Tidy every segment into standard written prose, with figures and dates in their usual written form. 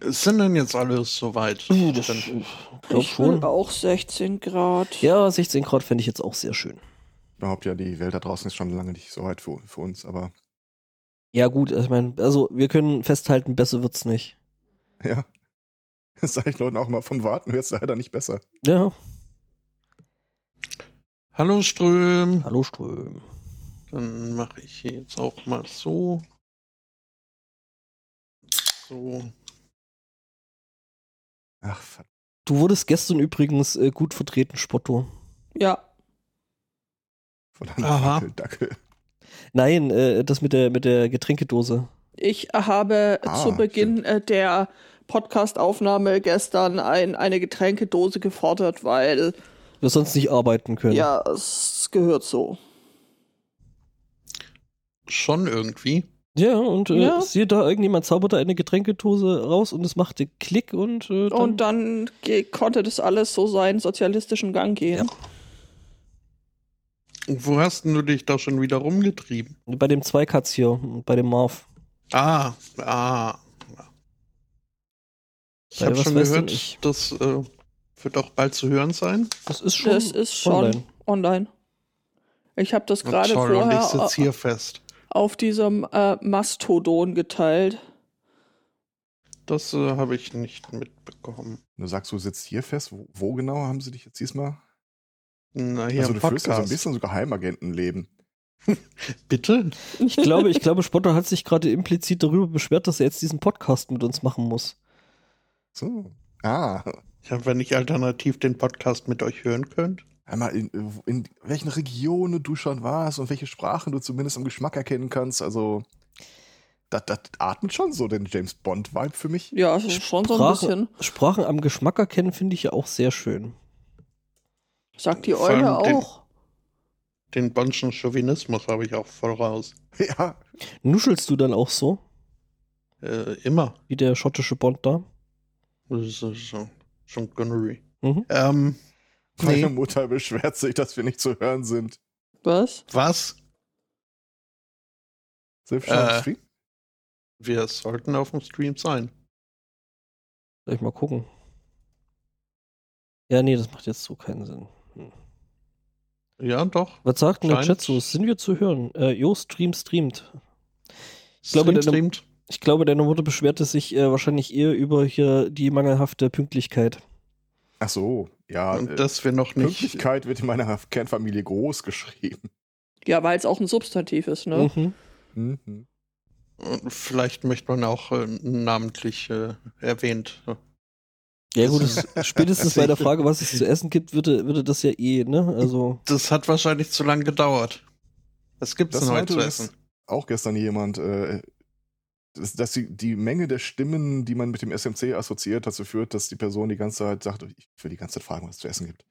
Ist denn jetzt alles soweit? Ich glaube schon. Auch 16 Grad. Ja, 16 Grad fände ich jetzt auch sehr schön. Überhaupt ja, die Welt da draußen ist schon lange nicht so weit für uns, aber Ja gut, ich meine, also wir können festhalten, besser wird's nicht. ja. Das sage ich Leuten auch mal, von warten wird es leider nicht besser. Ja. Hallo Ström. Hallo Ström. Dann mache ich hier jetzt auch mal so. So. Ach, verdammt. Du wurdest gestern übrigens gut vertreten, Spotto. Ja. Von einem Aha. Dackel. Nein, das mit der Getränkedose. Ich habe zu Beginn stimmt. der Podcast-Aufnahme gestern eine Getränkedose gefordert, weil Wir sonst nicht arbeiten können. ja, es gehört so. Schon irgendwie. Ja, und Ja. siehe da, irgendjemand zaubert da eine Getränkedose raus und es machte Klick und Und dann konnte das alles so seinen sozialistischen Gang gehen. Und wo hast denn du dich da schon wieder rumgetrieben? bei dem Zweikatz hier, bei dem Marv. Ah. Ich Bei habe was schon weiß denn gehört, ich? das wird auch bald zu hören sein. Das ist schon Das ist schon online. Ich habe das gerade Toll, und ich vorher sitze hier fest. auf diesem Mastodon geteilt. Das habe ich nicht mitbekommen. Du sagst, du sitzt hier fest. Wo genau haben sie dich jetzt diesmal? Na, hier Also im du führst ja so ein Podcast. bisschen so Geheimagentenleben. Bitte? Ich glaube, Spotto hat sich gerade implizit darüber beschwert, dass er jetzt diesen Podcast mit uns machen muss. So. Ja, wenn ich alternativ den Podcast mit euch hören könnt. Einmal in welchen Regionen du schon warst und welche Sprachen du zumindest am Geschmack erkennen kannst. Also, das atmet schon so den James Bond-Vibe für mich. Ja, es ist schon so ein bisschen. Sprachen am Geschmack erkennen finde ich ja auch sehr schön. Sagt die Vor Eule allem auch. Den Bondschen Chauvinismus habe ich auch voll raus. Ja, Nuschelst du dann auch so, Immer. wie der schottische Bond da? Das ist schon Gunnery. Mhm. meine Nee. Mutter beschwert sich, dass wir nicht zu hören sind. Was? Was? Sind wir schon am Äh. Stream? Wir sollten auf dem Stream sein. Soll ich mal gucken? Ja, nee, das macht jetzt so keinen Sinn. Ja, doch. Was sagt denn der Scheint- Chat so? Sind wir zu hören? Jo, streamt. glaube, Streamt. Ich glaube, deine Mutter beschwerte sich wahrscheinlich eher über hier die mangelhafte Pünktlichkeit. Ach so, ja. Und dass wir noch nicht. Pünktlichkeit wird in meiner Kernfamilie groß geschrieben. Ja, weil es auch ein Substantiv ist, ne? Mhm. Mhm. Und vielleicht möchte man auch namentlich erwähnt. Ja gut, spätestens bei der Frage, was es zu essen gibt, würde das ja ne? Also Das hat wahrscheinlich zu lange gedauert. Was gibt's Das denn heute meinte zu essen? auch gestern jemand, dass die Menge der Stimmen, die man mit dem SMC assoziiert, dazu führt, dass die Person die ganze Zeit sagt, ich will die ganze Zeit fragen, was es zu essen gibt.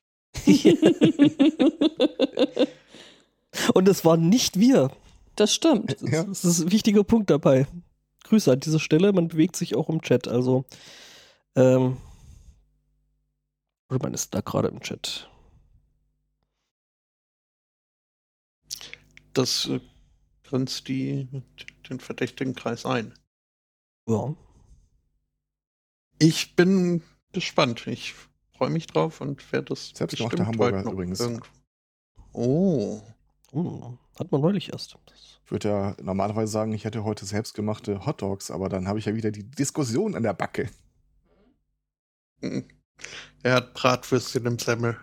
und es waren nicht wir. Das stimmt. Ja. Das ist ein wichtiger Punkt dabei. Grüße an dieser Stelle, man bewegt sich auch im Chat, also oder man ist da gerade im Chat. Das grenzt den verdächtigen Kreis ein. Ja. Ich bin gespannt. Ich freue mich drauf und werde das Selbstgemachte bestimmt Hamburger heute noch übrigens. Oh. Hat man neulich erst. Ich würde ja normalerweise sagen, ich hätte heute selbstgemachte Hotdogs, aber dann habe ich ja wieder die Diskussion an der Backe. Er hat Bratwürstchen im Semmel.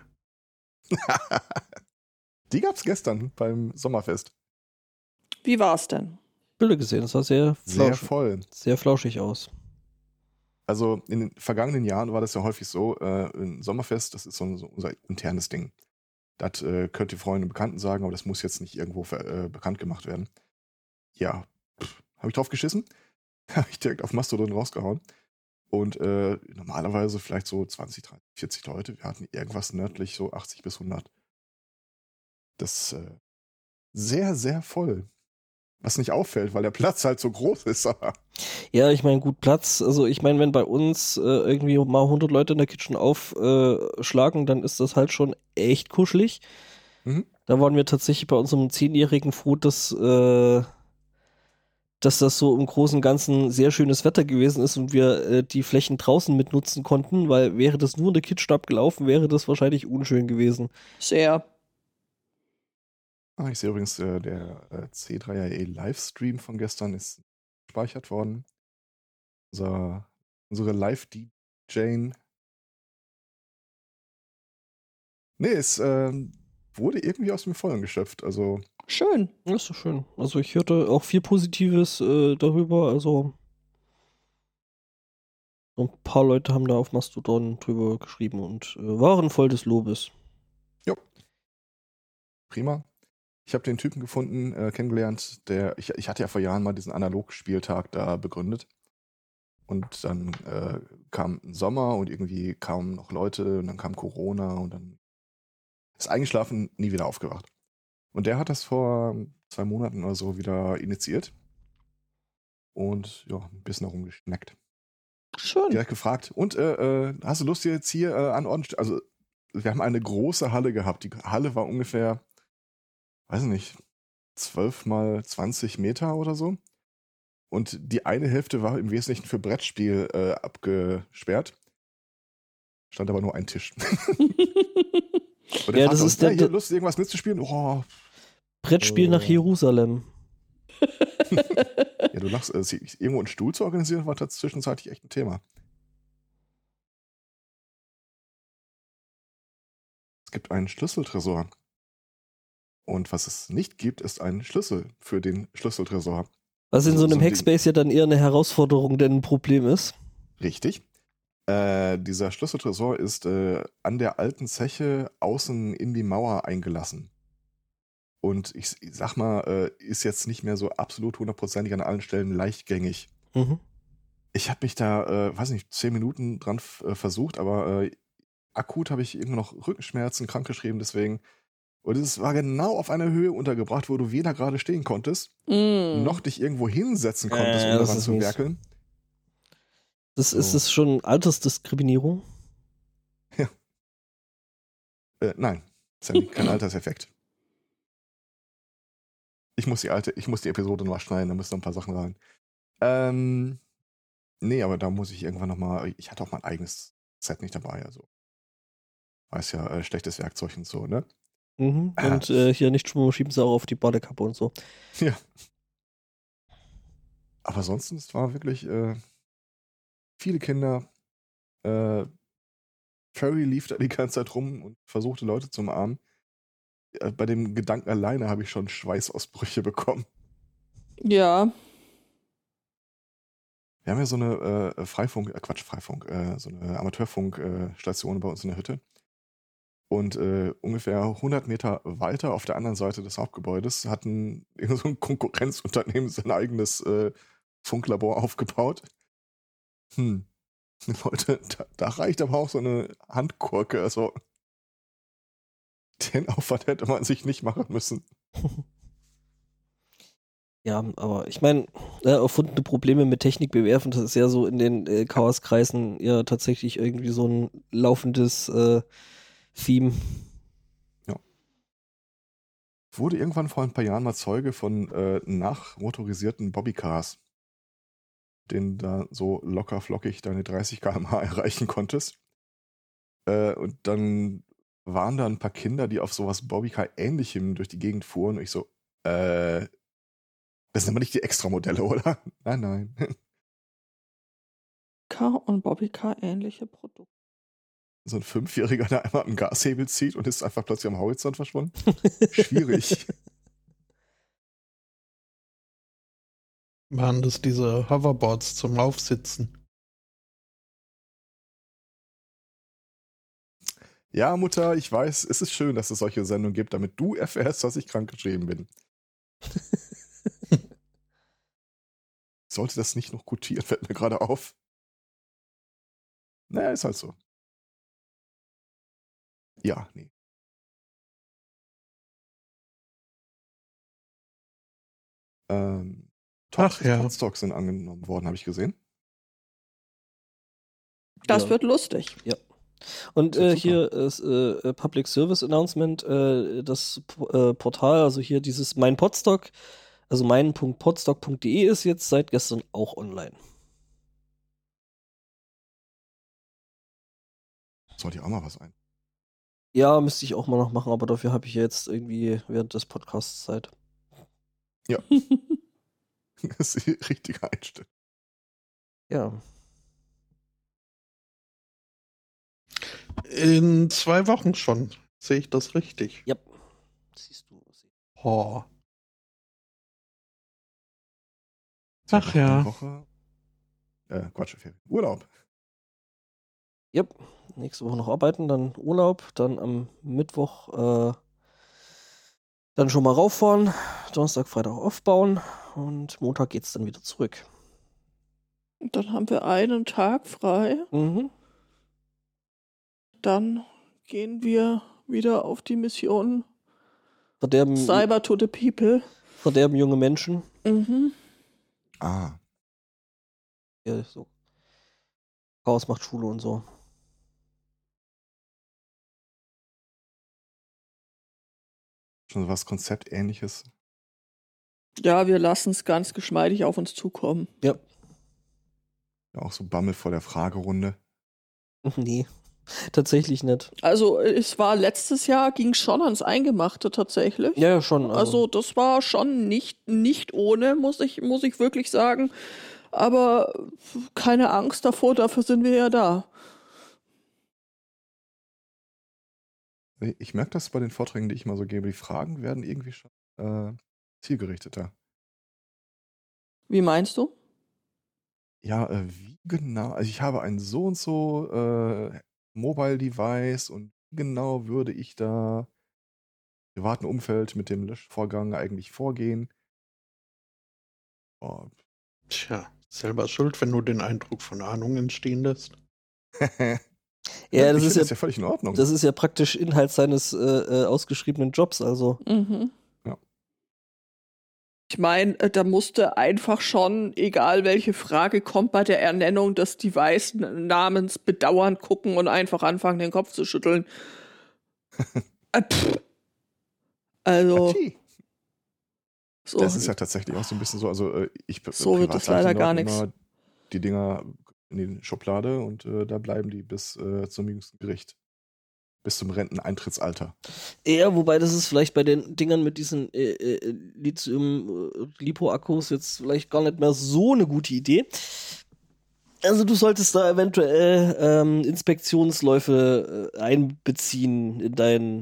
Die gab's gestern beim Sommerfest. Wie war's denn? Bilder gesehen, das sah sehr Sehr flauschig, voll. sehr flauschig aus. Also in den vergangenen Jahren war das ja häufig so, ein Sommerfest, das ist so unser internes Ding. Das könnt ihr Freunde und Bekannten sagen, aber das muss jetzt nicht irgendwo bekannt gemacht werden. Ja, habe ich drauf geschissen. Habe ich direkt auf Mastodon rausgehauen. Und normalerweise vielleicht so 20, 30, 40 Leute. Wir hatten irgendwas nördlich so 80 bis 100. Das sehr, sehr voll. Was nicht auffällt, weil der Platz halt so groß ist. Aber Ja, ich meine, gut Platz. Also ich meine, wenn bei uns irgendwie mal 100 Leute in der Kitchen aufschlagen, dann ist das halt schon echt kuschelig. Mhm. Da waren wir tatsächlich bei unserem 10-Jährigen froh, dass dass das so im Großen und Ganzen sehr schönes Wetter gewesen ist und wir die Flächen draußen mitnutzen konnten, weil wäre das nur in der Kitchen abgelaufen, wäre das wahrscheinlich unschön gewesen. Sehr. Ich sehe übrigens, der C3RE Livestream von gestern ist gespeichert worden. Unsere Live-DJ. Nee, es wurde irgendwie aus dem Vollen geschöpft. Also, Schön. Das ist so schön. Also ich hörte auch viel Positives darüber. Also so ein paar Leute haben da auf Mastodon drüber geschrieben und waren voll des Lobes. jo, prima. Ich habe den Typen gefunden, kennengelernt, ich hatte ja vor Jahren mal diesen Analogspieltag da begründet. Und dann kam ein Sommer und irgendwie kamen noch Leute und dann kam Corona und dann ist eingeschlafen, nie wieder aufgewacht. Und der hat das vor 2 Monaten oder so wieder initiiert und ja, ein bisschen herumgeschnackt. Schön. Direkt gefragt, und hast du Lust jetzt hier an Ort? Also wir haben eine große Halle gehabt. Die Halle war ungefähr, weiß nicht, 12 mal 20 Meter oder so. Und die eine Hälfte war im Wesentlichen für Brettspiel abgesperrt. Stand aber nur ein Tisch. Und Ja, fragte das uns, ist der- hier Lust, irgendwas mitzuspielen? Oh, Brettspiel nach Jerusalem. ja, du lachst. Irgendwo einen Stuhl zu organisieren, war zwischenzeitlich echt ein Thema. Es gibt einen Schlüsseltresor. Und was es nicht gibt, ist ein Schlüssel für den Schlüsseltresor. Was in so einem ein Ding. Hackspace ja dann eher eine Herausforderung, denn ein Problem ist. Richtig. Dieser Schlüsseltresor ist an der alten Zeche außen in die Mauer eingelassen. Und ich sag mal, ist jetzt nicht mehr so absolut 100%ig an allen Stellen leichtgängig. Mhm. Ich habe mich da, weiß nicht, 10 Minuten dran versucht, aber akut habe ich irgendwie noch Rückenschmerzen, krankgeschrieben deswegen. Und es war genau auf einer Höhe untergebracht, wo du weder gerade stehen konntest, noch dich irgendwo hinsetzen konntest, um das daran ist zu mies. werkeln. Das So. ist es schon Altersdiskriminierung. Nein, ist ja kein Alterseffekt. Ich muss die Episode noch schneiden, da müssen noch ein paar Sachen rein. Nee, aber da muss ich irgendwann nochmal, ich hatte auch mein eigenes Set nicht dabei, also. Weiß ja, schlechtes Werkzeug und so, ne? Mhm. Und hier nicht schieben sie auch auf die Badekappe und so. Ja. Aber ansonsten, es war wirklich viele Kinder. Furry lief da die ganze Zeit rum und versuchte Leute zu umarmen. Bei dem Gedanken alleine habe ich schon Schweißausbrüche bekommen. Ja. Wir haben ja so eine so eine Amateurfunkstation bei uns in der Hütte. Und ungefähr 100 Meter weiter auf der anderen Seite des Hauptgebäudes hatten so ein Konkurrenzunternehmen sein eigenes Funklabor aufgebaut. Leute, da reicht aber auch so eine Handgurke. Also den Aufwand hätte man sich nicht machen müssen. Ja, aber ich meine, erfundene Probleme mit Technik bewerfen, das ist ja so in den Chaoskreisen ja tatsächlich irgendwie so ein laufendes Theme. Wurde irgendwann vor ein paar Jahren mal Zeuge von nachmotorisierten Bobbycars, denen da so locker flockig deine 30 km/h erreichen konntest. Und dann waren da ein paar Kinder, die auf sowas Bobbycar-ähnlichem durch die Gegend fuhren. Und ich so, das sind aber nicht die Extramodelle, oder? Nein. Car und Bobbycar ähnliche Produkte. So ein 5-Jähriger, der einmal am Gashebel zieht und ist einfach plötzlich am Horizont verschwunden. Schwierig. Waren das diese Hoverboards zum Aufsitzen? Ja, Mutter, ich weiß, es ist schön, dass es solche Sendungen gibt, damit du erfährst, dass ich krankgeschrieben bin. Sollte das nicht noch gutieren, fällt mir gerade auf. Naja, ist halt so. Ja, nee. Ach ja. Podstocks sind angenommen worden, habe ich gesehen. Das Ja. wird lustig. Und Das ist hier ist Public Service Announcement, das Portal, also hier dieses Mein Podstock, Also mein.podstock.de ist jetzt seit gestern auch online. Sollte ich auch mal was ein. Ja, müsste ich auch mal noch machen, aber dafür habe ich ja jetzt irgendwie während des Podcasts Zeit. Das ist die richtige Einstellung. Ja. In 2 Wochen schon. Sehe ich das richtig? Ja. Siehst du. Oh. Zwei Ach Wochen, ja. eine Woche. Quatsch, Urlaub. Ja, nächste Woche noch arbeiten, dann Urlaub, dann am Mittwoch dann schon mal rauffahren, Donnerstag, Freitag aufbauen und Montag geht's dann wieder zurück. Und dann haben wir einen Tag frei. Mhm. Dann gehen wir wieder auf die Mission Verderben Cyber to the People. junge Menschen. Mhm. Ah, Ja, so. Chaos macht Schule und so. schon was Konzeptähnliches. Ja, wir lassen es ganz geschmeidig auf uns zukommen. Ja. Ja, auch so Bammel vor der Fragerunde. Nee, tatsächlich nicht. Also es war letztes Jahr, ging schon ans Eingemachte tatsächlich. Ja, schon. Also das war schon nicht ohne, muss ich wirklich sagen. Aber keine Angst davor, dafür sind wir ja da. Ich merke das bei den Vorträgen, die ich mal so gebe. Die Fragen werden irgendwie schon zielgerichteter. Wie meinst du? Ja, wie genau? Also ich habe ein so und so Mobile Device und wie genau würde ich da im privaten Umfeld mit dem Löschvorgang eigentlich vorgehen? Oh. Tja, selber schuld, wenn du den Eindruck von Ahnung entstehen lässt. Ja, das ich ist finde ja, das ja völlig in Ordnung. das ist ja praktisch Inhalt seines ausgeschriebenen Jobs, also. Mhm. Ja. Ich meine, da musste einfach schon, egal welche Frage kommt bei der Ernennung des Device-Namens, bedauernd gucken und einfach anfangen, den Kopf zu schütteln. Also, Ati. so, Das ist ja tatsächlich auch so ein bisschen so. Also ich So wird das privat leider halte gar noch nix. immer die Dinger in die Schublade und da bleiben die bis zum jüngsten Gericht. Bis zum Renteneintrittsalter. Ja, wobei das ist vielleicht bei den Dingern mit diesen Lithium-Lipo-Akkus jetzt vielleicht gar nicht mehr so eine gute Idee. Also du solltest da eventuell Inspektionsläufe einbeziehen in deinen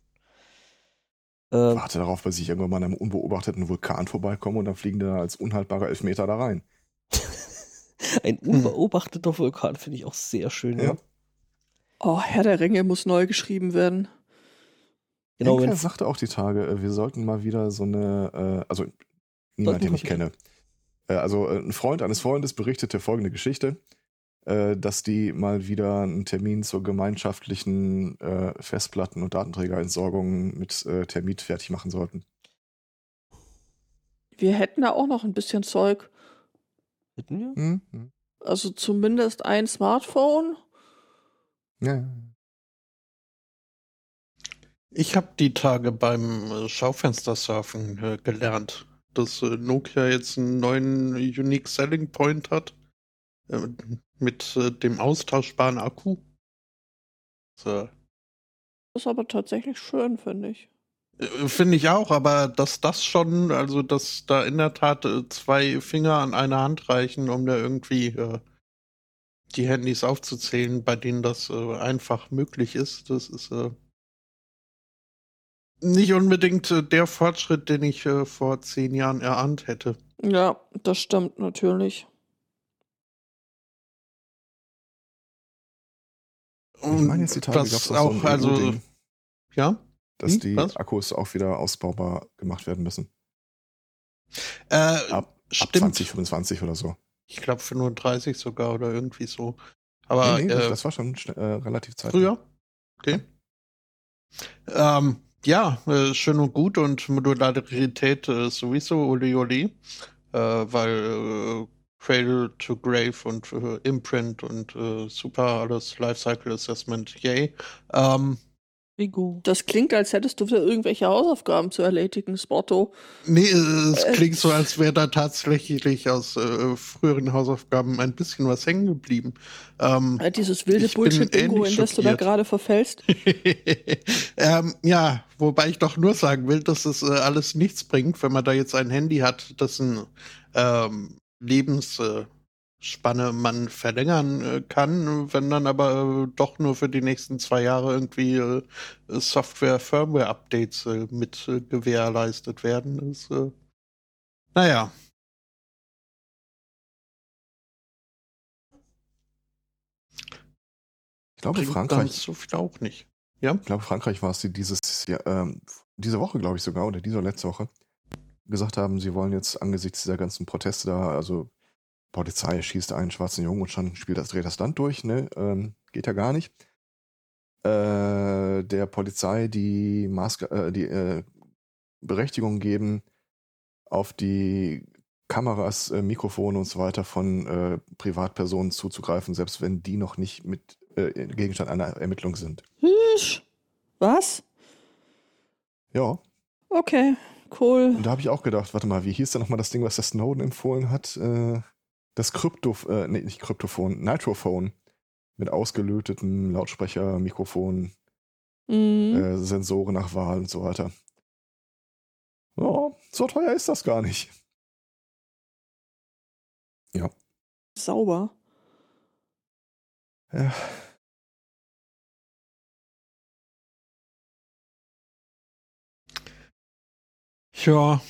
Warte darauf, bis ich irgendwann mal an einem unbeobachteten Vulkan vorbeikomme und dann fliegen da als unhaltbarer Elfmeter da rein. ein unbeobachteter Vulkan finde ich auch sehr schön. Ja. oh, Herr der Ringe muss neu geschrieben werden. Genau, Henker wenn sagte auch die Tage, wir sollten mal wieder so eine, also niemand, den ich kenne. Also ein Freund eines Freundes berichtete folgende Geschichte, dass die mal wieder einen Termin zur gemeinschaftlichen Festplatten- und Datenträgerentsorgung mit Termit fertig machen sollten. Wir hätten da auch noch ein bisschen Zeug. hätten wir? Hm? Also zumindest ein Smartphone. Ja. Ich habe die Tage beim Schaufenstersurfen gelernt, dass Nokia jetzt einen neuen Unique Selling Point hat mit dem austauschbaren Akku. So. Das ist aber tatsächlich schön, finde ich. Finde ich auch, aber dass das schon, also dass da in der Tat 2 Finger an eine Hand reichen, um da irgendwie die Handys aufzuzählen, bei denen das einfach möglich ist, das ist nicht unbedingt der Fortschritt, den ich vor 10 Jahren erahnt hätte. Ja, das stimmt natürlich. Ich meine jetzt die Tage was gab es auch, so ein also, EU-Ding, ja? dass die Was? Akkus auch wieder ausbaubar gemacht werden müssen. Ab Ab stimmt. 2025 oder so. Ich glaube 35 sogar oder irgendwie so. Aber Nee, das war schon relativ zeitig. früher? Okay. Ja, schön und gut und Modularität sowieso Oli Oli, weil Cradle to Grave und Imprint und super alles Lifecycle Assessment, yay. Bingo. Das klingt, als hättest du wieder irgendwelche Hausaufgaben zu erledigen, Spotto. Nee, es klingt so, als wäre da tatsächlich aus früheren Hausaufgaben ein bisschen was hängen geblieben. Dieses wilde ich bin Bullshit-Bingo, ähnlich in das du da schockiert. gerade verfällst. Ja, wobei ich doch nur sagen will, dass es alles nichts bringt, wenn man da jetzt ein Handy hat, dessen Lebensspanne man verlängern kann, wenn dann aber doch nur für die nächsten 2 Jahre irgendwie Software-Firmware-Updates mit gewährleistet werden. Ist, naja. Ich glaube, Bringt dann Frankreich, so viel auch nicht. Ja? ich glaube, Frankreich war es, die diese Woche, glaube ich sogar, oder diese oder letzte Woche, gesagt haben, sie wollen jetzt angesichts dieser ganzen Proteste da, also Polizei schießt einen schwarzen Jungen und schon dreht das Land durch, ne? Geht ja gar nicht. Der Polizei die Berechtigung geben, auf die Kameras, Mikrofone und so weiter von Privatpersonen zuzugreifen, selbst wenn die noch nicht mit Gegenstand einer Ermittlung sind. Was? Ja, Okay, cool. und da habe ich auch gedacht, warte mal, wie hieß denn nochmal das Ding, was der Snowden empfohlen hat? Das nicht Kryptophon, Nitrophone mit ausgelötetem Lautsprecher, Mikrofon, Mhm. Sensoren nach Wahl und so weiter. Ja, so teuer ist das gar nicht. Ja. Sauber. Ja. Ja,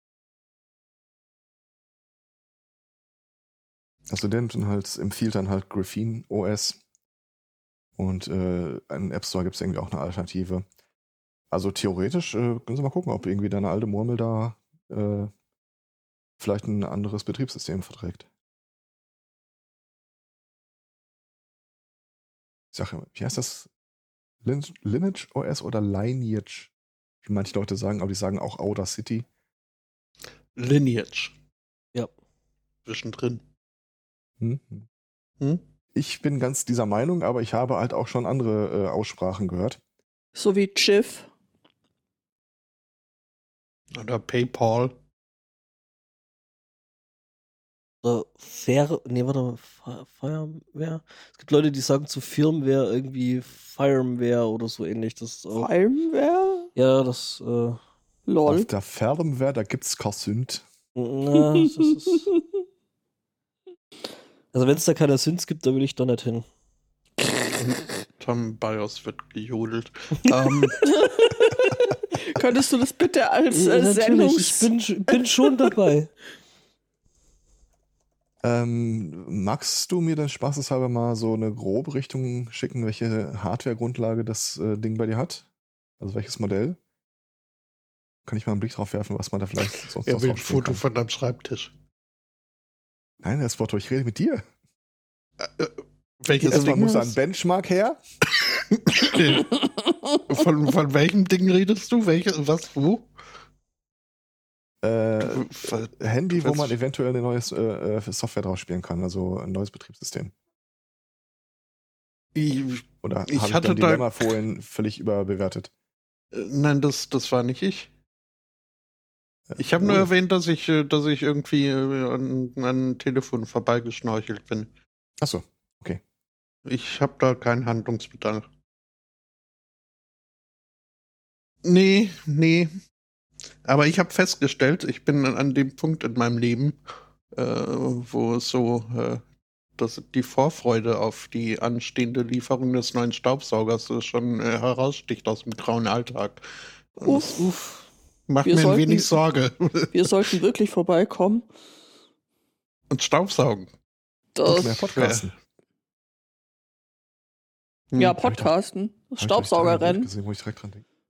Also der empfiehlt dann halt Graphene OS und im App Store gibt es irgendwie auch eine Alternative. Also theoretisch können Sie mal gucken, ob irgendwie deine alte Murmel da vielleicht ein anderes Betriebssystem verträgt. Ich sage, wie heißt das? Lineage OS oder Lineage? Wie manche Leute sagen, aber die sagen auch Audacity. Lineage. Ja. Zwischendrin. Hm? Hm? Ich bin ganz dieser Meinung, aber ich habe halt auch schon andere Aussprachen gehört. So wie Chiff. Oder PayPal. Firmware. Es gibt Leute, die sagen zu Firmware irgendwie Firmware oder so ähnlich. Das ist auch. Firmware? Ja, das. Lol. Auf der Firmware, da gibt's kein Sünd. Na, das ist. Also wenn es da keine Synths gibt, da will ich doch nicht hin. Tom BIOS wird gejodelt. Könntest du das bitte als Natürlich, ich bin schon dabei. Magst du mir dann spaßeshalber mal so eine grobe Richtung schicken, welche Hardware-Grundlage das Ding bei dir hat? Also welches Modell? Kann ich mal einen Blick drauf werfen, was man da vielleicht sonst Er noch will ein draufstehen Foto kann? von deinem Schreibtisch. Nein, das Wort, ich rede mit dir. Welches Erstmal Ding muss ist? ein Benchmark her. Von welchem Ding redest du? Was? Wo? Handy, wo was- man eventuell eine neue Software drauf spielen kann, also ein neues Betriebssystem. Ich, Oder Ich habe ich hatte dein da- Dilemma vorhin völlig überbewertet? nein, das war nicht ich. Ich habe nur Oh. erwähnt, dass ich irgendwie an ein Telefon vorbeigeschnorchelt bin. Achso, Ich habe da keinen Handlungsbedarf. Nee. Aber ich habe festgestellt, ich bin an dem Punkt in meinem Leben, wo es so dass die Vorfreude auf die anstehende Lieferung des neuen Staubsaugers schon heraussticht aus dem grauen Alltag. Und das Uff. macht Wir mir ein sollten- wenig Sorge. Wir sollten wirklich vorbeikommen. Und Staubsaugen. und mehr Das, Podcasten. ja, Hm. Podcasten. Hab ich Staubsaugerrennen. gesehen, wo ich direkt dran denke.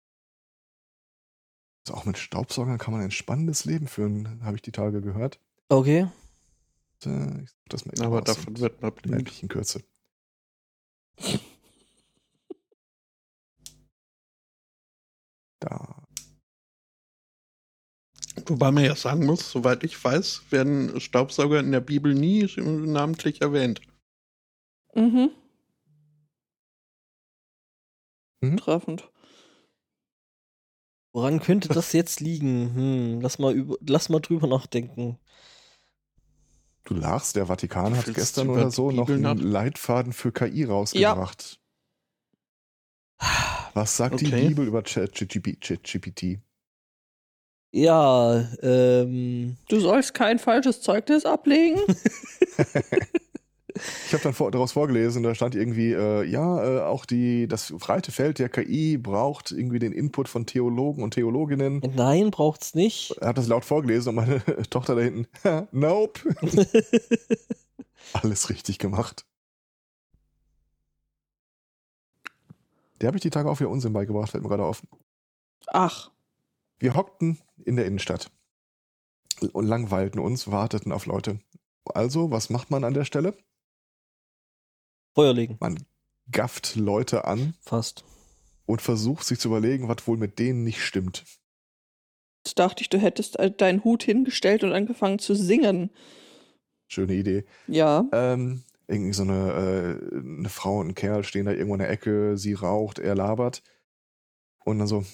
Also auch mit Staubsaugern kann man ein spannendes Leben führen, habe ich die Tage gehört. Okay. Ich such das mal eben Aber raus davon und wird man melde blind. mich in Kürze. Da. Wobei man ja sagen muss, soweit ich weiß, werden Staubsauger in der Bibel nie namentlich erwähnt. Mhm. Treffend. Woran könnte das jetzt liegen? Lass mal drüber nachdenken. Du lachst, der Vatikan hat Willst gestern du oder über so die noch Bibel einen nach- Leitfaden für KI rausgebracht. Was sagt die Okay. Bibel über ChatGPT? Ja, Du sollst kein falsches Zeugnis ablegen. Ich habe dann daraus vorgelesen, da stand irgendwie, auch das breite Feld der KI braucht irgendwie den Input von Theologen und Theologinnen. nein, braucht's nicht. Er hat das laut vorgelesen und meine Tochter da hinten, nope. Alles richtig gemacht. Der habe ich die Tage auch wieder Unsinn beigebracht, fällt mir gerade auf. Ach, Wir hockten in der Innenstadt und langweilten uns, warteten auf Leute. Also, was macht man an der Stelle? Feuer legen. Man gafft Leute an Fast. und versucht sich zu überlegen, was wohl mit denen nicht stimmt. jetzt dachte ich, du hättest deinen Hut hingestellt und angefangen zu singen. Schöne Idee. Ja. Irgendwie so eine Frau und ein Kerl stehen da irgendwo in der Ecke, sie raucht, er labert. Und dann so,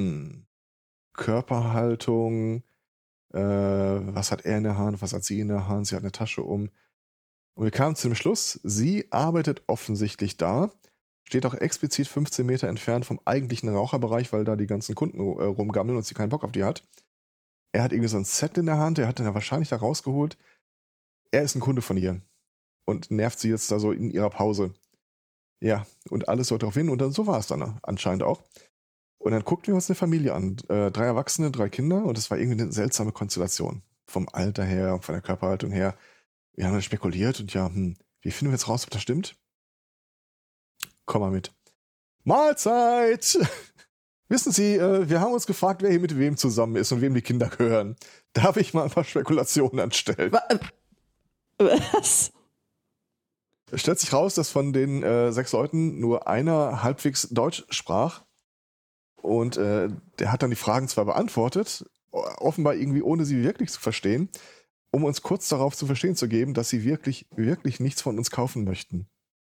Körperhaltung, was hat er in der Hand, was hat sie in der Hand, sie hat eine Tasche um. Und wir kamen zu dem Schluss, sie arbeitet offensichtlich da, steht auch explizit 15 Meter entfernt vom eigentlichen Raucherbereich, weil da die ganzen Kunden rumgammeln und sie keinen Bock auf die hat. Er hat irgendwie so ein Set in der Hand, er hat den ja wahrscheinlich da rausgeholt. Er ist ein Kunde von ihr und nervt sie jetzt da so in ihrer Pause. Ja, und alles sollte darauf hin und dann so war es dann anscheinend auch. Und dann guckten wir uns eine Familie an. 3 Erwachsene, 3 Kinder und es war irgendwie eine seltsame Konstellation. Vom Alter her, von der Körperhaltung her. Wir haben dann spekuliert und ja, wie finden wir jetzt raus, ob das stimmt? Komm mal mit. Mahlzeit! Wissen Sie, wir haben uns gefragt, wer hier mit wem zusammen ist und wem die Kinder gehören. Darf ich mal ein paar Spekulationen anstellen? Was? Es stellt sich raus, dass von den 6 Leuten nur einer halbwegs Deutsch sprach. Und der hat dann die Fragen zwar beantwortet, offenbar irgendwie ohne sie wirklich zu verstehen, um uns kurz darauf zu verstehen zu geben, dass sie wirklich, wirklich nichts von uns kaufen möchten.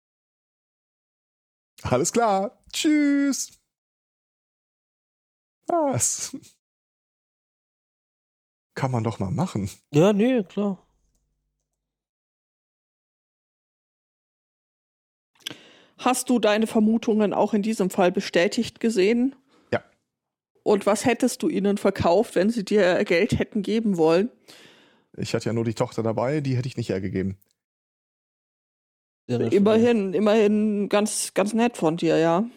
Alles klar. Tschüss. Was? Kann man doch mal machen. Ja, nee, klar. Hast du deine Vermutungen auch in diesem Fall bestätigt gesehen? Ja. Und was hättest du ihnen verkauft, wenn sie dir Geld hätten geben wollen? Ich hatte ja nur die Tochter dabei, die hätte ich nicht hergegeben. Sehr nett von dir. Immerhin ganz, ganz nett von dir, ja.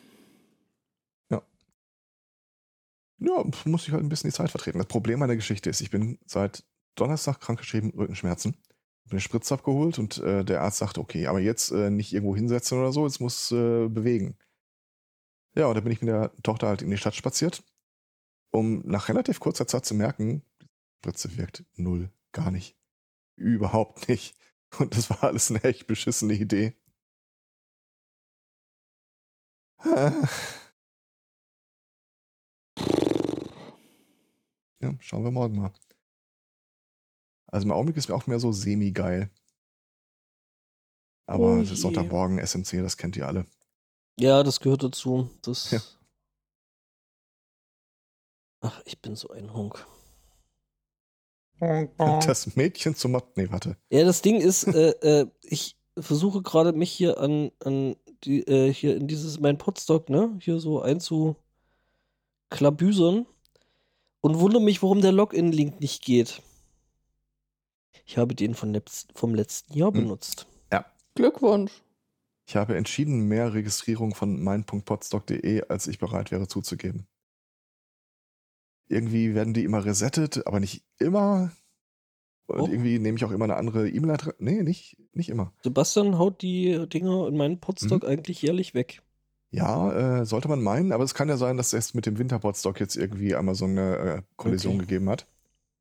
Ja, muss ich halt ein bisschen die Zeit vertreten. Das Problem meiner Geschichte ist, ich bin seit Donnerstag krankgeschrieben, Rückenschmerzen. Bin eine Spritze abgeholt und der Arzt sagte, okay, aber jetzt nicht irgendwo hinsetzen oder so, jetzt muss bewegen. Ja, und da bin ich mit der Tochter halt in die Stadt spaziert, um nach relativ kurzer Zeit zu merken, die Spritze wirkt null, gar nicht. Überhaupt nicht. Und das war alles eine echt beschissene Idee. Ja, schauen wir morgen mal. Also im Augenblick ist mir auch mehr so semi-geil. Aber Oh das ist je. Sonntagmorgen, SMC, das kennt ihr alle. Ja, das gehört dazu. Das. Ja. Ach, ich bin so ein Hunk. Das Mädchen zum Nee, warte. Ja, das Ding ist, ich versuche gerade mich hier an die, hier in dieses mein Podstock, ne, hier so einzuklabüsern und wundere mich, warum der Login-Link nicht geht. Ich habe den vom letzten Jahr benutzt. Glückwunsch. Ich habe entschieden mehr Registrierung von mein.podstock.de, als ich bereit wäre zuzugeben. Irgendwie werden die immer resettet, aber nicht immer. Und Oh. irgendwie nehme ich auch immer eine andere E-Mail-Adresse. Nee, nicht immer. Sebastian haut die Dinger in meinen Podstock eigentlich jährlich weg. Ja, sollte man meinen, aber es kann ja sein, dass es mit dem Winterpodstock jetzt irgendwie einmal so eine Kollision Okay. gegeben hat.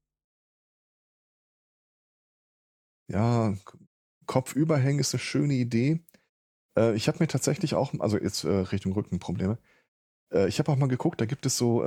Ja, Kopfüberhängen ist eine schöne Idee. Ich habe mir tatsächlich auch, also jetzt Richtung Rückenprobleme, ich habe auch mal geguckt, da gibt es so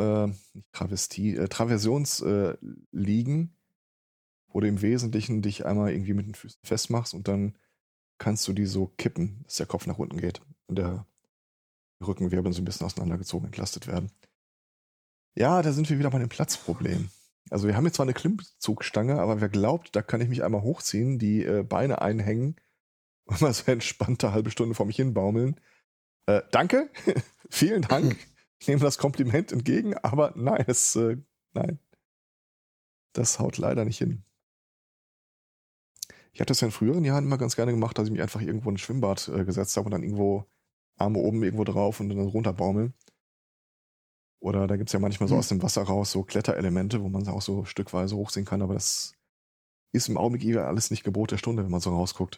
Traversionsliegen, wo du im Wesentlichen dich einmal irgendwie mit den Füßen festmachst und dann kannst du die so kippen, dass der Kopf nach unten geht und der Rückenwirbeln so ein bisschen auseinandergezogen, entlastet werden. Ja, da sind wir wieder bei dem Platzproblem. Also wir haben jetzt zwar eine Klimmzugstange, aber wer glaubt, da kann ich mich einmal hochziehen, die Beine einhängen und mal so entspannte halbe Stunde vor mich hin baumeln. Danke, vielen Dank. Ich nehme das Kompliment entgegen, aber nein, nein. Das haut leider nicht hin. Ich hatte das ja in früheren Jahren immer ganz gerne gemacht, dass ich mich einfach irgendwo in ein Schwimmbad gesetzt habe und dann irgendwo Arme oben irgendwo drauf und dann runterbaumeln. Oder da gibt es ja manchmal so aus dem Wasser raus so Kletterelemente, wo man auch so stückweise hochsehen kann, aber das ist im Augenblick eher alles nicht Gebot der Stunde, wenn man so rausguckt.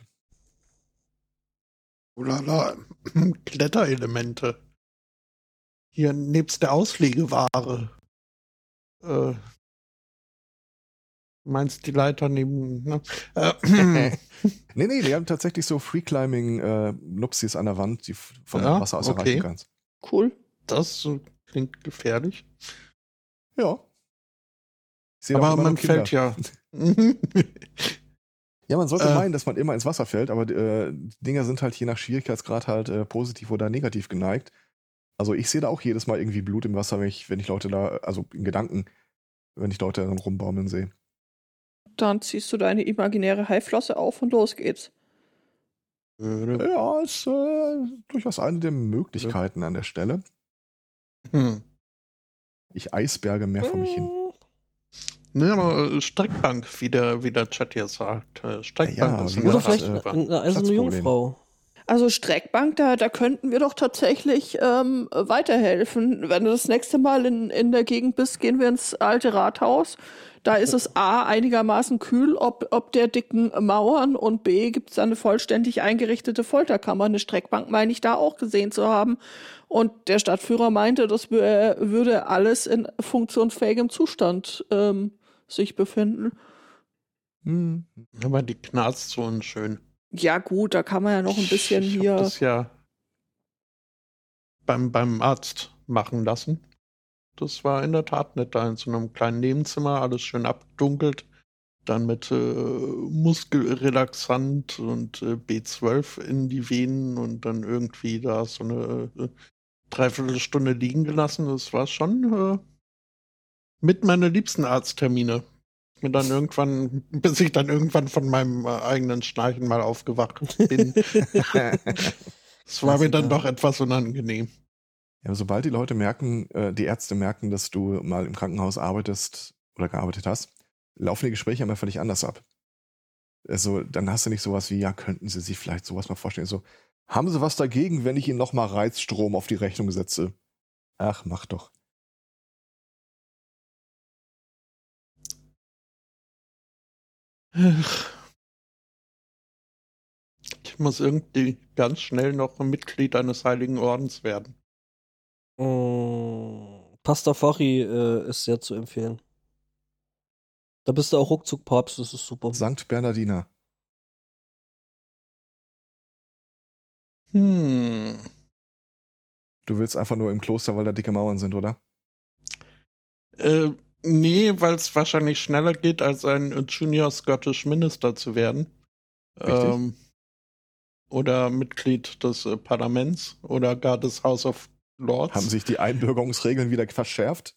Ulala, Kletterelemente. Hier nebst der Auslegeware. Meinst die Leiter neben. Ne? Nee, die haben tatsächlich so Free-Climbing-Nupsis an der Wand, die vom Wasser aus erreichen kannst. Cool. Das klingt gefährlich. Ja. Aber man fällt ja. Ja, man sollte meinen, dass man immer ins Wasser fällt, aber die Dinger sind halt je nach Schwierigkeitsgrad halt positiv oder negativ geneigt. Also ich sehe da auch jedes Mal irgendwie Blut im Wasser, wenn ich Leute da, also in Gedanken, wenn ich Leute dann rumbaumeln sehe. Dann ziehst du deine imaginäre Haiflosse auf und los geht's. Ja, ist durchaus eine der Möglichkeiten an der Stelle. Ich eisberge mehr vor mich hin. Ne, aber Streckbank, wie der Chat hier sagt. Streckbank ist oder vielleicht eine eiserne Jungfrau. Also Streckbank, da könnten wir doch tatsächlich weiterhelfen. Wenn du das nächste Mal in der Gegend bist, gehen wir ins alte Rathaus. Da ist es A, einigermaßen kühl, ob der dicken Mauern, und B, gibt es eine vollständig eingerichtete Folterkammer. Eine Streckbank meine ich da auch gesehen zu haben. Und der Stadtführer meinte, das würde alles in funktionsfähigem Zustand sich befinden. Aber die Knarzonen schön. Ja gut, da kann man ja noch ein bisschen ich hier... Ich habe das ja beim Arzt machen lassen. Das war in der Tat nett, da in so einem kleinen Nebenzimmer, alles schön abgedunkelt. Dann mit Muskelrelaxant und B12 in die Venen und dann irgendwie da so eine Dreiviertelstunde liegen gelassen. Das war schon mit meiner liebsten Arzttermine. Bis ich dann irgendwann von meinem eigenen Schnarchen mal aufgewacht bin. Das war mir dann doch etwas unangenehm. Ja, aber sobald die Leute merken, die Ärzte merken, dass du mal im Krankenhaus arbeitest oder gearbeitet hast, laufen die Gespräche immer völlig anders ab. Also dann hast du nicht sowas wie, ja, könnten Sie sich vielleicht sowas mal vorstellen. So, haben Sie was dagegen, wenn ich Ihnen nochmal Reizstrom auf die Rechnung setze? Ach, mach doch. Ich muss irgendwie ganz schnell noch ein Mitglied eines Heiligen Ordens werden. Pastafari ist sehr zu empfehlen. Da bist du auch ruckzuck Papst, das ist super. Sankt Bernardiner. Du willst einfach nur im Kloster, weil da dicke Mauern sind, oder? Nee, weil es wahrscheinlich schneller geht, als ein Junior Scottish Minister zu werden. Oder Mitglied des Parlaments oder gar des House of Lords. Haben sich die Einbürgerungsregeln wieder verschärft?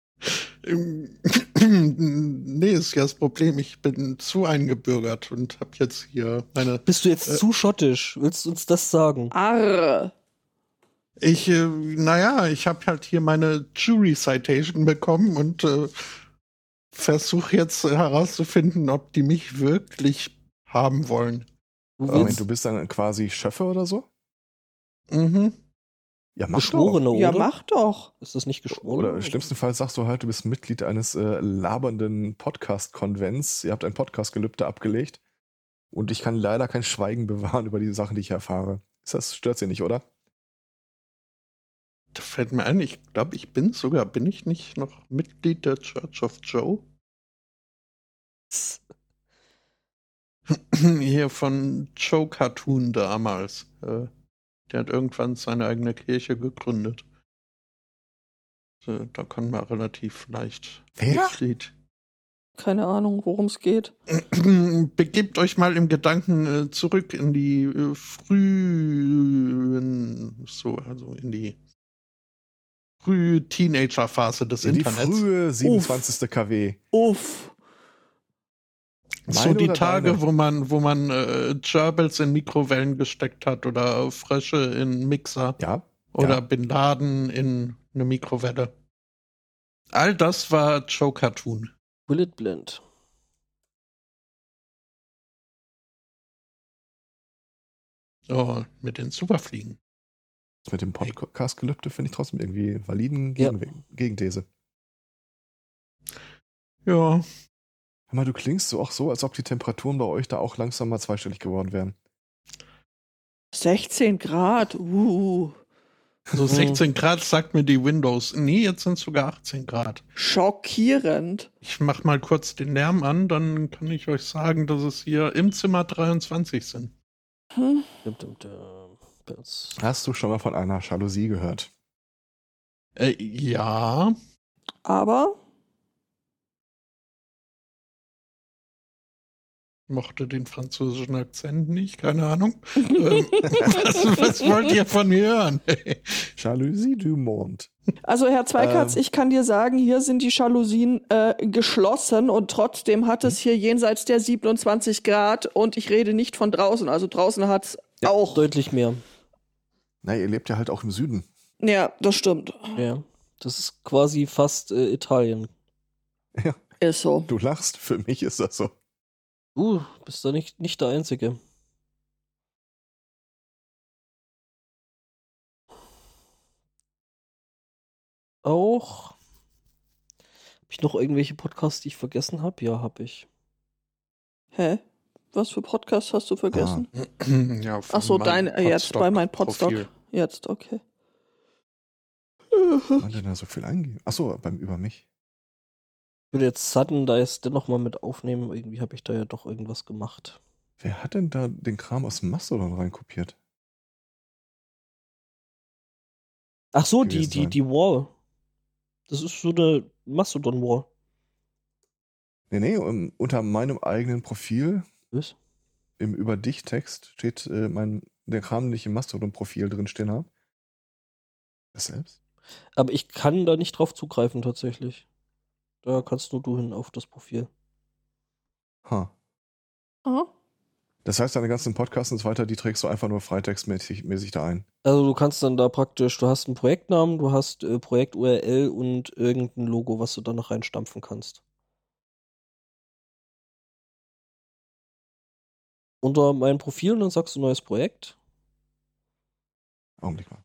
Nee, ist ja das Problem. Ich bin zu eingebürgert und habe jetzt hier meine... Bist du jetzt zu schottisch? Willst du uns das sagen? Arr! Ich habe halt hier meine Jury Citation bekommen und versuche jetzt herauszufinden, ob die mich wirklich haben wollen. Du bist dann quasi Schöffe oder so? Ja, mach Geschworene, doch. oder? Ja, mach doch. Ist das nicht geschworen? Oder im schlimmsten Fall sagst du halt, du bist Mitglied eines labernden Podcast-Konvents. Ihr habt ein Podcast-Gelübde abgelegt. Und ich kann leider kein Schweigen bewahren über die Sachen, die ich erfahre. Stört Sie nicht, oder? Da fällt mir ein, ich glaube, bin ich nicht noch Mitglied der Church of Joe? Hier von Joe Cartoon damals. Der hat irgendwann seine eigene Kirche gegründet. Da kann man relativ leicht Wer? Mitglied. Keine Ahnung, worum es geht. Begebt euch mal im Gedanken zurück in die also in die frühe Teenager-Phase des In die Internets. frühe 27. KW. Uff. So Meine die oder Tage, deine? wo man Gerbils in Mikrowellen gesteckt hat oder Frösche in Mixer Ja. oder ja. Bin Laden in eine Mikrowelle. All das war Joe Cartoon. Bullet Blind. Oh, mit den Superfliegen. Das mit dem Podcast-Gelübde finde ich trotzdem irgendwie validen Ja. Gegenthese. Ja, Hör mal, du klingst so auch so, als ob die Temperaturen bei euch da auch langsam mal zweistellig geworden wären. 16 Grad. so 16 Grad sagt mir die Windows. Nee, jetzt sind es sogar 18 Grad. Schockierend. Ich mach mal kurz den Lärm an, dann kann ich euch sagen, dass es hier im Zimmer 23 sind. Hm. Hast du schon mal von einer Jalousie gehört? Ja. Aber Mochte den französischen Akzent nicht, keine Ahnung. Was wollt ihr von mir hören? Jalousie du Monde. Also Herr Zweikatz, ich kann dir sagen, hier sind die Jalousien geschlossen und trotzdem hat es hier jenseits der 27 Grad und ich rede nicht von draußen. Also draußen hat es Ja, auch. Deutlich mehr. Na, ihr lebt ja halt auch im Süden. Ja, das stimmt. Ja. Das ist quasi fast Italien. Ja, Ist so. du lachst, für mich ist das so. Bist da nicht der Einzige. Auch. Habe ich noch irgendwelche Podcasts, die ich vergessen habe? Ja, habe ich. Hä? Was für Podcasts hast du vergessen? Ja, Ach so, mein jetzt bei meinem Podstock. Profil. Jetzt, okay. Kann man denn da so viel eingeben? Achso, über mich. Ich würde jetzt Sudden Dice dennoch mal mit aufnehmen. Irgendwie habe ich da ja doch irgendwas gemacht. Wer hat denn da den Kram aus dem Mastodon reinkopiert? Ach so, Gewesen sein. die Wall. Das ist so eine Mastodon-Wall. Nee, unter meinem eigenen Profil, Was? im Über dich-Text, steht der Kram, den ich im Mastodon-Profil drin stehen habe. Das selbst? Aber ich kann da nicht drauf zugreifen, tatsächlich. Da kannst nur du hin auf das Profil. Ha. Aha. Das heißt, deine ganzen Podcasts und so weiter, die trägst du einfach nur freitextmäßig da ein. Also du kannst dann da praktisch, du hast einen Projektnamen, du hast Projekt-URL und irgendein Logo, was du dann noch reinstampfen kannst. Unter mein Profil und dann sagst du neues Projekt. Augenblick mal.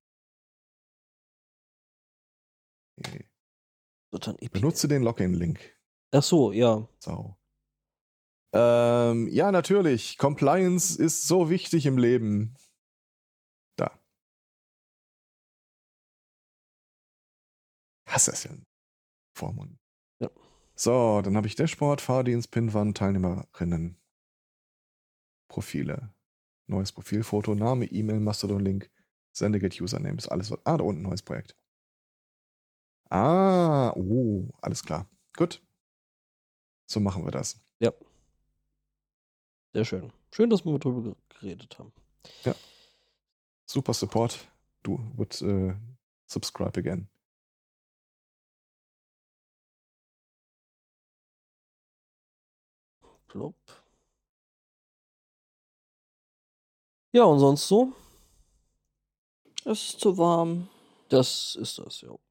Okay. Wird dann Benutze den Login-Link. Ach so, ja. Sau. Ja, natürlich. Compliance ist so wichtig im Leben. Da. Hasse es ja. Vormund. Ja. So, dann habe ich Dashboard, Fahrdienst, Pinwand, Teilnehmerinnen. Profile. Neues Profilfoto, Name, E-Mail, Mastodon-Link, Sendegate, Username. Ist alles was. Da unten neues Projekt. Alles klar. Gut. So machen wir das. Ja. Sehr schön. Schön, dass wir drüber geredet haben. Ja. Super Support. Du would subscribe again. Plopp. Ja, und sonst so? Es ist zu warm. Das ist das, ja.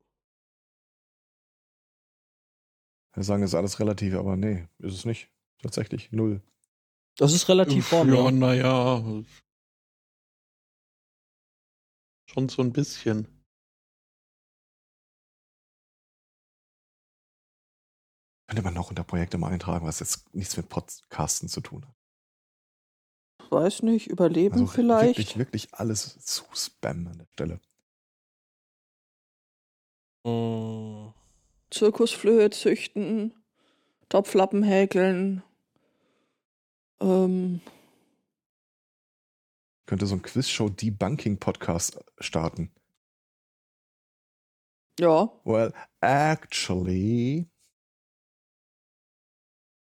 Wir sagen, es ist alles relativ, aber nee, ist es nicht. Tatsächlich 0. Das ist relativ warm, Ja, ja. naja. Schon so ein bisschen. Könnte man noch unter Projekte mal eintragen, was jetzt nichts mit Podcasten zu tun hat. Weiß nicht, überleben Also vielleicht. wirklich alles zu spammen an der Stelle. Mm, Zirkusflöhe züchten, Topflappen häkeln. Könnte so ein Quizshow-Debunking-Podcast starten. Ja. Well, actually.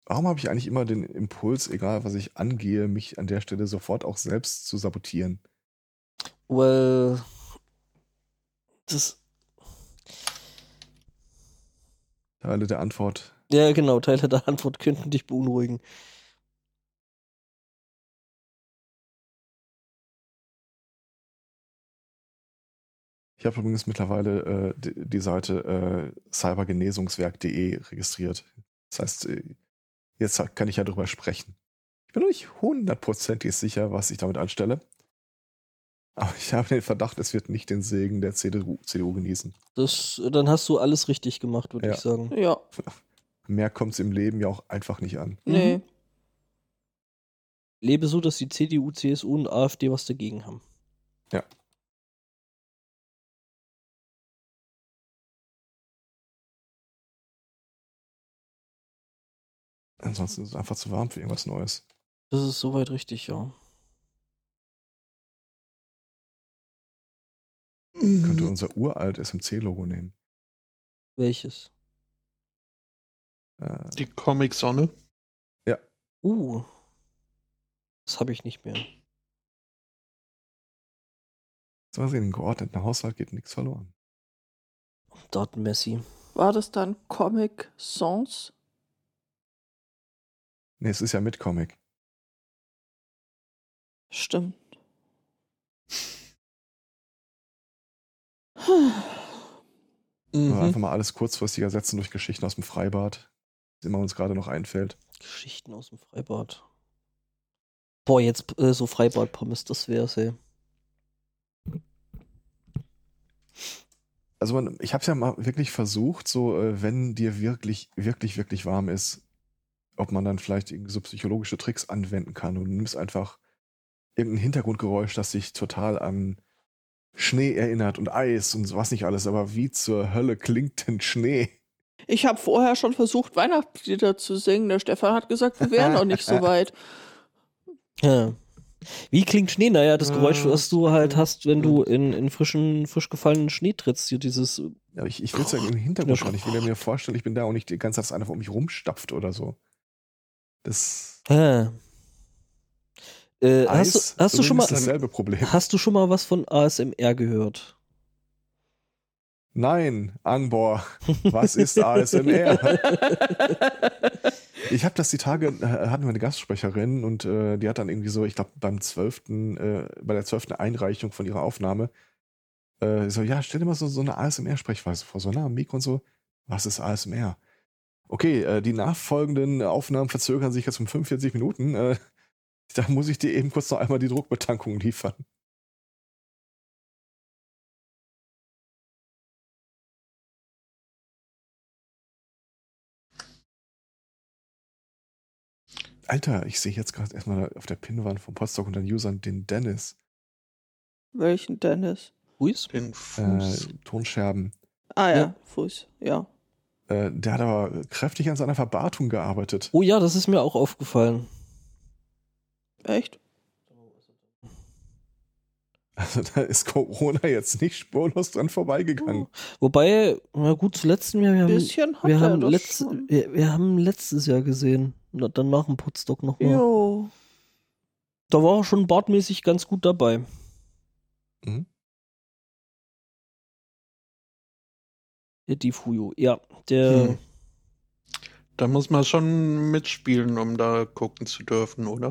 Warum habe ich eigentlich immer den Impuls, egal was ich angehe, mich an der Stelle sofort auch selbst zu sabotieren? Well, das. Teile der Antwort. Ja, genau, Teile der Antwort könnten dich beunruhigen. Ich habe übrigens mittlerweile die Seite cybergenesungswerk.de registriert. Das heißt, jetzt kann ich ja drüber sprechen. Ich bin noch nicht 100% sicher, was ich damit anstelle. Aber ich habe den Verdacht, es wird nicht den Segen der CDU genießen. Dann hast du alles richtig gemacht, würde Ja. ich sagen. Ja, Mehr kommt es im Leben ja auch einfach nicht an. nee. Lebe so, dass die CDU, CSU und AfD was dagegen haben. Ja. Ansonsten ist es einfach zu warm für irgendwas Neues. Das ist soweit richtig, ja. Könnte unser uralt SMC-Logo nehmen. Welches? Die Comic-Sonne. Das habe ich nicht mehr. So was in den geordneten Haushalt geht nichts verloren. Dort Messi. War das dann Comic Sans? Nee, es ist ja mit Comic. Stimmt. Oder einfach mal alles kurzfristig ersetzen durch Geschichten aus dem Freibad. Was immer uns gerade noch einfällt. Geschichten aus dem Freibad. Boah, jetzt so Freibad-Pommes, das wär's, ey. Also ich habe es ja mal wirklich versucht, so wenn dir wirklich, wirklich, wirklich warm ist, ob man dann vielleicht irgendwie so psychologische Tricks anwenden kann und du nimmst einfach irgendein Hintergrundgeräusch, das dich total an Schnee erinnert und Eis und was nicht alles, aber wie zur Hölle klingt denn Schnee? Ich habe vorher schon versucht, Weihnachtslieder zu singen. Der Stefan hat gesagt, wir wären noch nicht so weit. Ja. Wie klingt Schnee? Naja, das Geräusch, was du halt hast, wenn du in frisch gefallenen Schnee trittst. Hier dieses. Ja, ich will es ja im Hintergrund schon. Ich will ja mir vorstellen, ich bin da und nicht die ganze Zeit, dass einer um mich rumstapft oder so. Das Hast du schon mal dasselbe Problem. Hast du schon mal was von ASMR gehört? Nein, Angbor, was ist ASMR? Ich habe das die Tage, hatten wir eine Gastsprecherin und die hat dann irgendwie so, ich glaube bei der 12. Einreichung von ihrer Aufnahme, so, ja, stell dir mal so eine ASMR-Sprechweise vor, so nah am Mikro und so, was ist ASMR? Okay, die nachfolgenden Aufnahmen verzögern sich jetzt um 45 Minuten, da muss ich dir eben kurz noch einmal die Druckbetankung liefern. Alter, ich sehe jetzt gerade erstmal auf der Pinnwand vom Potsdok unter den Usern den Dennis. Welchen Dennis? Fuß? Den Fuß. Tonscherben. Ah ja, Ja. Fuß, ja. Der hat aber kräftig an seiner Verbartung gearbeitet. Oh ja, das ist mir auch aufgefallen. Echt? Also da ist Corona jetzt nicht spurlos dran vorbeigegangen. Wobei, na gut, zuletzt Ein bisschen hat wir er haben, das schon. wir haben letztes Jahr gesehen. Dann nach dem Potsdok nochmal. Jo. Da war er schon bartmäßig ganz gut dabei. Mhm. Der Difuyo, ja. Der. Da muss man schon mitspielen, um da gucken zu dürfen, oder?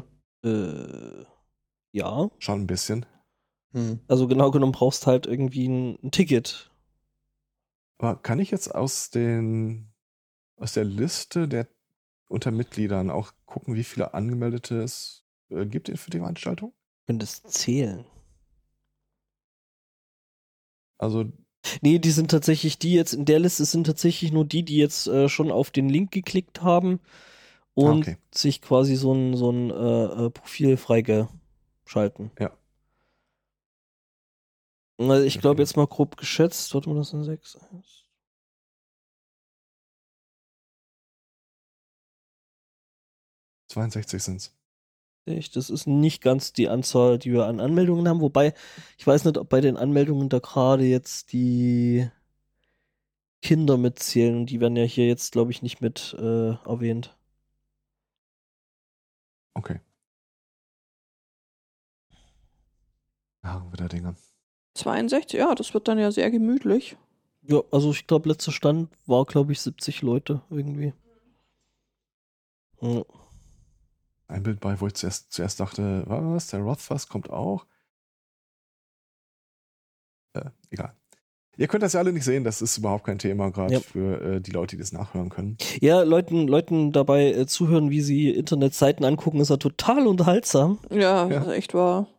Ja. Schon ein bisschen. Also genau genommen brauchst halt irgendwie ein Ticket. Aber kann ich jetzt aus der Liste der unter Mitgliedern auch gucken, wie viele Angemeldete es gibt für die Veranstaltung? Könntest zählen. Also Nee, die sind tatsächlich, die jetzt in der Liste sind tatsächlich nur die jetzt schon auf den Link geklickt haben und okay. sich quasi so ein Profil freigeschalten. Ja. Also ich glaube Okay. jetzt mal grob geschätzt, warte mal, das sind 6. 62 sind's. Das ist nicht ganz die Anzahl, die wir an Anmeldungen haben, wobei ich weiß nicht, ob bei den Anmeldungen da gerade jetzt die Kinder mitzählen und die werden ja hier jetzt, glaube ich, nicht mit erwähnt. Okay. Da haben wir da Dinge. 62, ja, das wird dann ja sehr gemütlich. Ja, also ich glaube, letzter Stand war, glaube ich, 70 Leute irgendwie. Ja. Ein Bild bei, wo ich zuerst dachte, was, der Rothfuss kommt auch? Egal. Ihr könnt das ja alle nicht sehen, das ist überhaupt kein Thema, gerade Ja. für die Leute, die das nachhören können. Ja, Leuten dabei zuhören, wie sie Internetseiten angucken, ist ja total unterhaltsam. Ja, Ja. das ist echt wahr.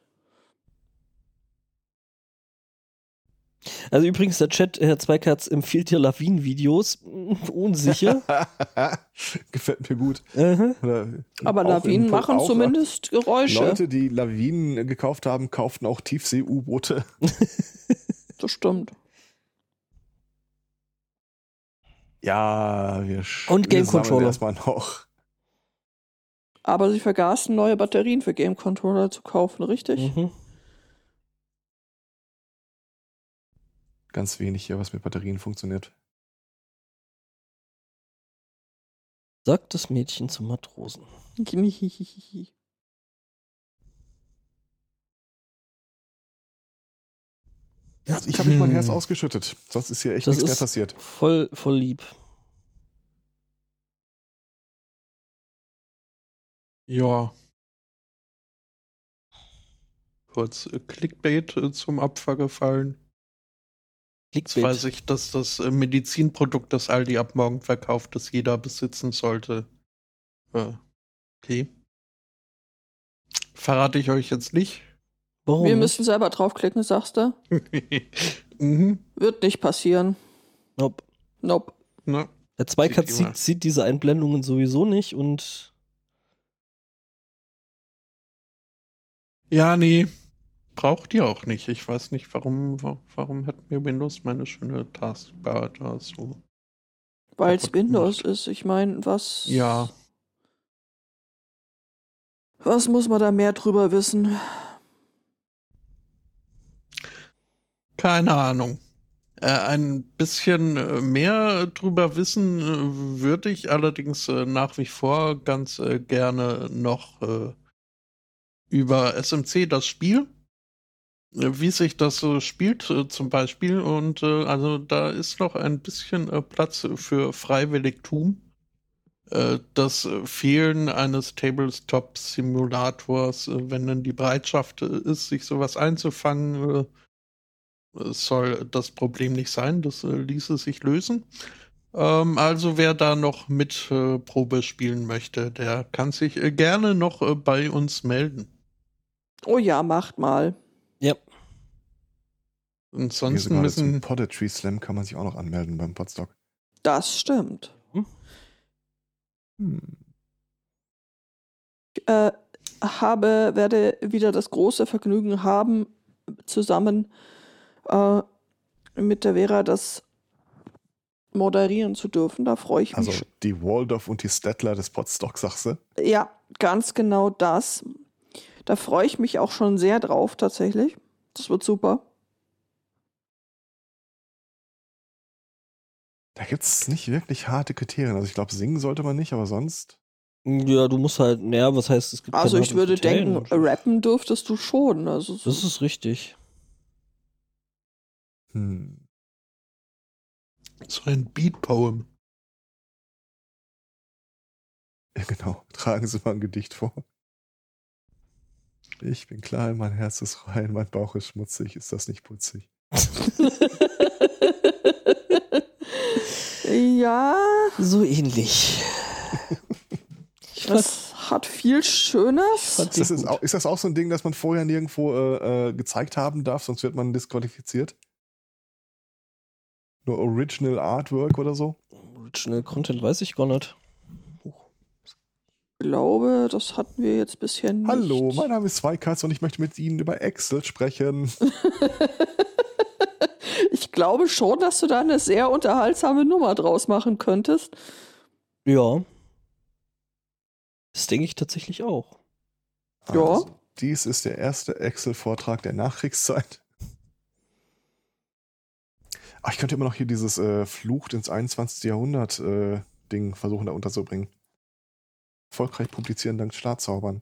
Also übrigens, der Chat, Herr Zweikatz, empfiehlt dir Lawinen-Videos. Unsicher. Gefällt mir gut. Aha. Oder Aber auch Lawinen in- machen auch- zumindest Geräusche. Leute, die Lawinen gekauft haben, kauften auch Tiefsee-U-Boote. Das stimmt. Ja, wir Und Game sammeln Controller. erstmal noch. Aber sie vergaßen, neue Batterien für Game Controller zu kaufen, richtig? Mhm. Ganz wenig hier, was mit Batterien funktioniert. Sagt das Mädchen zum Matrosen. Also ich habe nicht mein Herz ausgeschüttet. Sonst ist hier echt Das nichts mehr ist passiert. voll lieb. Ja. Kurz Clickbait zum Opfer gefallen. Jetzt weiß Clickbait. ich, dass das Medizinprodukt, das Aldi ab morgen verkauft, das jeder besitzen sollte. Okay. Verrate ich euch jetzt nicht. Warum Wir nicht? müssen selber draufklicken, sagst du? Mhm. Wird nicht passieren. Nope. Nope. Na, Der Zweikatz Sieht immer. sieht diese Einblendungen sowieso nicht und ja, nee. Braucht ihr auch nicht. Ich weiß nicht, warum hat mir Windows meine schöne Taskbar da so. Weil es Kaputt Windows gemacht. ist. Ich meine, was. Ja. Was muss man da mehr drüber wissen? Keine Ahnung. Ein bisschen mehr drüber wissen würde ich allerdings nach wie vor ganz gerne noch über SMC, das Spiel, wie sich das so spielt zum Beispiel. Und also da ist noch ein bisschen Platz für Freiwilligtum. Das Fehlen eines Tabletop-Simulators, wenn dann die Bereitschaft ist, sich sowas einzufangen, soll das Problem nicht sein. Das ließe sich lösen. Also wer da noch mit Probe spielen möchte, der kann sich gerne noch bei uns melden. Oh ja, macht mal. ja. Hier Ansonsten sogar zum müssen. Poetry Slam kann man sich auch noch anmelden beim Podstock. Das stimmt. Hm. Ich werde wieder das große Vergnügen haben, zusammen mit der Vera das moderieren zu dürfen. Da freue ich mich. Also die Waldorf und die Stettler des Podstock, sagst du? Ja, ganz genau das. Da freue ich mich auch schon sehr drauf, tatsächlich. Das wird super. Da gibt es nicht wirklich harte Kriterien. Also ich glaube, singen sollte man nicht, aber sonst. Ja, du musst halt, naja, was heißt, es gibt Also keine ich würde Kriterien. denken, rappen dürftest du schon. Also so- Das ist richtig. So ein Beat-Poem. Ja, genau. Tragen Sie mal ein Gedicht vor. Ich bin klein, mein Herz ist rein, mein Bauch ist schmutzig. Ist das nicht putzig? ja, So ähnlich. das hat viel Schönes. Ist das auch so ein Ding, das man vorher nirgendwo gezeigt haben darf, sonst wird man disqualifiziert? Nur Original Artwork oder so? Original Content weiß ich gar nicht. Ich glaube, das hatten wir jetzt bisher nicht. Hallo, mein Name ist Zweikatz und ich möchte mit Ihnen über Excel sprechen. Ich glaube schon, dass du da eine sehr unterhaltsame Nummer draus machen könntest. Ja. Das denke ich tatsächlich auch. Ja. Also, dies ist der erste Excel-Vortrag der Nachkriegszeit. Ach, ich könnte immer noch hier dieses Flucht ins 21. Jahrhundert Ding versuchen da unterzubringen. erfolgreich publizieren dank Startzaubern.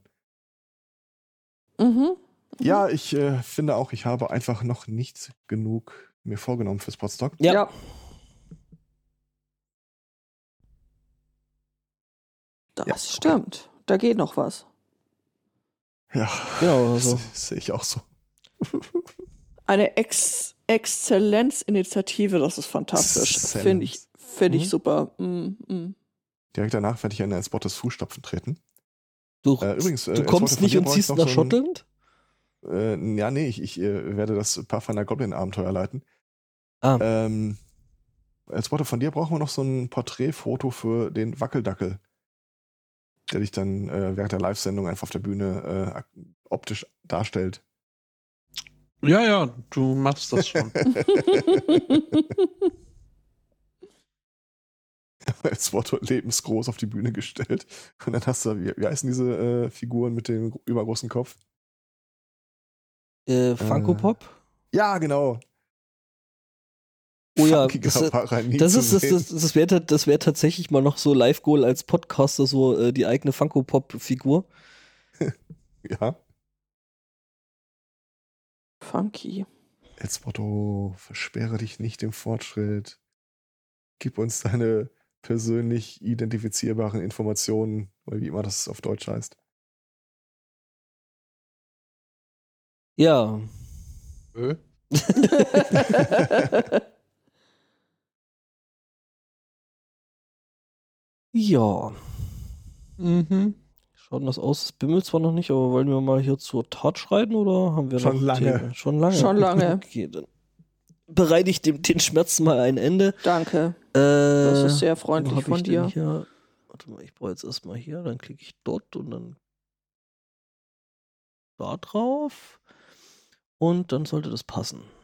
Mhm. Ja, ich finde auch, ich habe einfach noch nicht genug mir vorgenommen fürs Podstock. Ja. Das stimmt. Da geht noch was. Ja, Genau, also. das sehe ich auch so. Eine Exzellenzinitiative, das ist fantastisch. Finde ich super. Direkt danach werde ich in Spotters Fußstapfen treten. Du Übrigens, kommst nicht und ziehst nach Schottland? Ja, nee, ich werde das Pathfinder Goblin Abenteuer leiten. Als Worte von dir brauchen wir noch so ein Porträtfoto für den Wackeldackel, der dich dann während der Live-Sendung einfach auf der Bühne optisch darstellt. Ja, du machst das schon. Als Worte lebensgroß auf die Bühne gestellt. Und dann hast du, wie heißen diese Figuren mit dem übergroßen Kopf? Funko Pop? Ja, genau. Oh ja, das wäre tatsächlich mal noch so Live-Goal als Podcaster, so die eigene Funko Pop-Figur. Ja. Funky. Als Motto, versperre dich nicht dem Fortschritt. Gib uns deine persönlich identifizierbaren Informationen, oder wie immer das auf Deutsch heißt. Ja. Ja. Schaut das aus? Es bimmelt zwar noch nicht, aber wollen wir mal hier zur Tat schreiten oder haben wir Schon noch lange. Themen? Schon lange. Schon lange. Okay, dann bereite ich den Schmerzen mal ein Ende. Danke. Das ist sehr Wo freundlich hab von ich dir. denn hier? Warte mal, ich brauche jetzt erstmal hier, dann klicke ich dort und dann da drauf. Und dann sollte das passen.